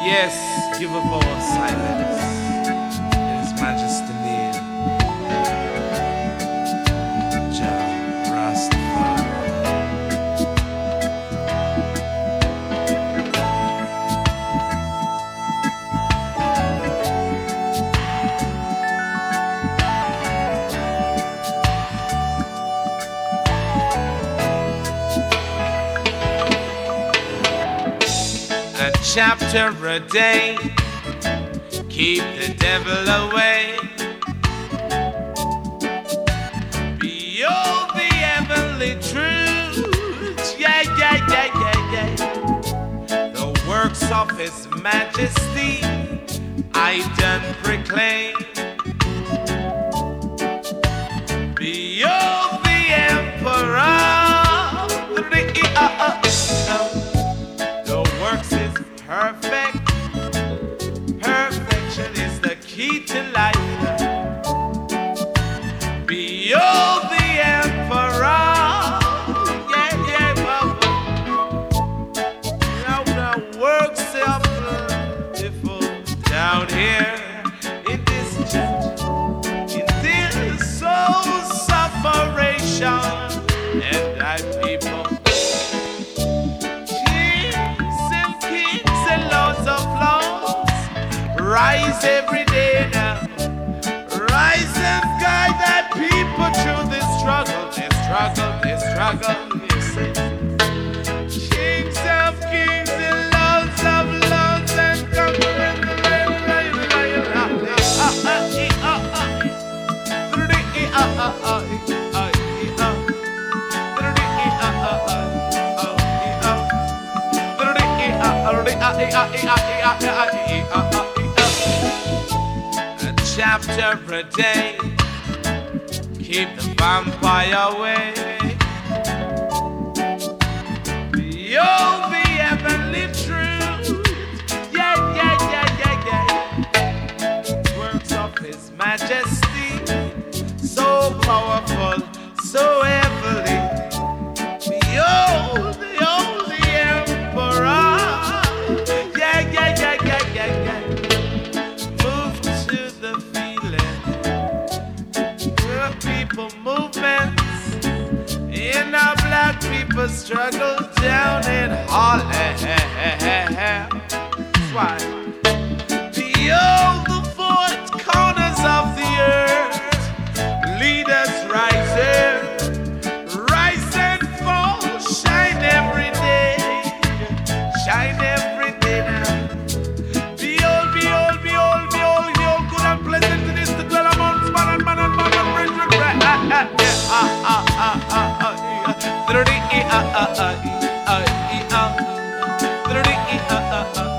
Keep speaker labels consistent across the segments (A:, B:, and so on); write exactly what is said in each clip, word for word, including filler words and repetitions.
A: Yes, give up our silence in His Majesty name. Jah Rastafari. A chapter a day, keep the devil away. Behold the heavenly truth, yeah, yeah, yeah, yeah, yeah. The works of His Majesty I done proclaim. Behold the Emperor, the uh, uh, uh, the works is perfect. Perfection is the key to life. Behold the Emperor. Yeah, yeah, Baba. Now the works are beautiful down here in this church, in this soul sufferation, and thy people. Rise every day now. Rise and guide that people through this struggle, this struggle, this struggle. You see, kings of kings and lords of lords and conquering the land. Chapter a day, keep the vampire away. Behold the heavenly truth, yeah, yeah, yeah, yeah, yeah. Works of His Majesty, so powerful, so heavenly. Behold the holy Emperor, yeah, yeah, yeah, yeah, yeah, yeah. Movements in our black people struggle down in Harlem. That's why. Behold the four corners of the earth, leaders rising, rise and fall, shine every day, shine every day now. Behold, behold, behold, behold, behold, good and pleasant it is to dwell amongst man and man and man and bridge with bread. Ah, ah, ah, ah, ah, ah, ah, thirty, ah, ah, ah, ah, ah, thirty, ah, ah, ah, ah,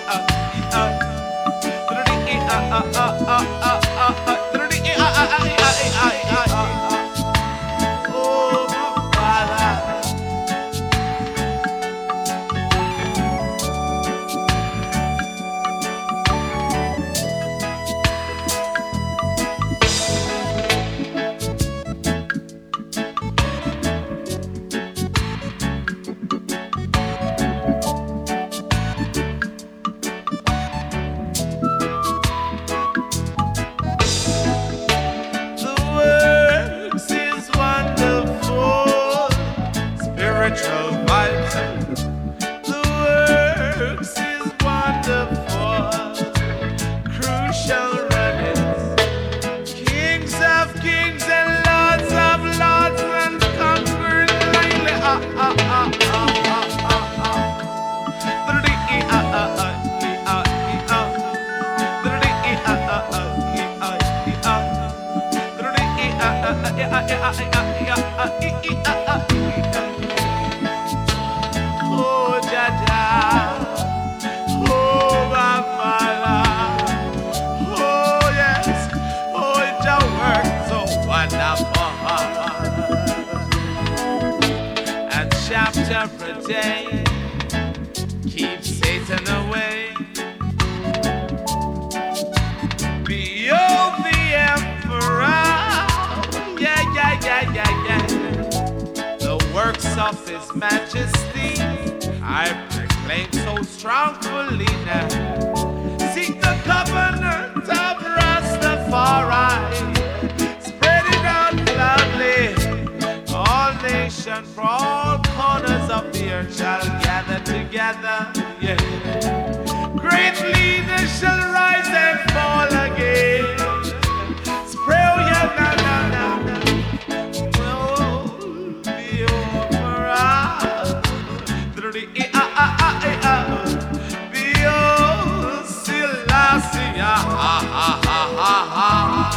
A: thirty, ah, ah, ah, ah, ah, thirty, ah, ah, ah, ah, ah. Oh, my Father. Oh, Jaja, oh, Mama, oh, yes, oh, it works so wonderful. And chapter per day, keep Satan away. Behold the Emperor, yeah, yeah, yeah, yeah, yeah. The works of His Majesty I proclaim. claim so strongfully now. Seek the covenant of Rastafari, spread it out loudly. All nations from all corners of the earth shall gather together. Yeah. Great leaders shall rise and fall again. Spread, oh yeah, na na na na. Oh, be over us. Ah ah ah ah. Be oh, Selassie. Ah ah ah ah ah.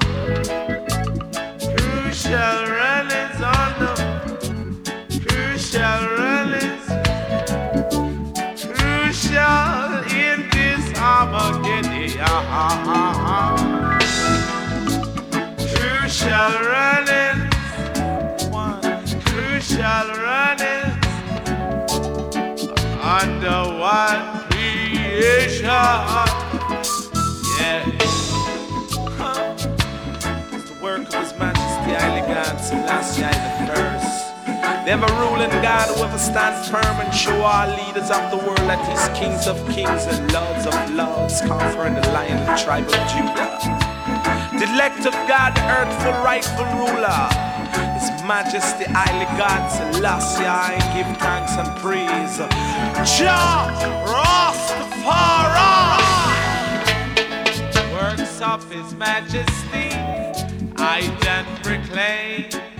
A: Who shall run his on them? Who shall run his? Who shall in this Armageddon? Ah ah ah ah. Who shall run it? One. Who shall run it? Under one creation. Yeah. Huh. It's the work of His Majesty Haile God Selassie the First. The ever ruling God who ever stands firm and show our leaders of the world that He's kings of kings and lords of lords, conquering the lion of the tribe of Judah. The elect of God, the earthful rightful ruler, His Majesty Haile God Selassie, I give thanks and praise. Jah Rastafari. Works of His Majesty I then proclaim.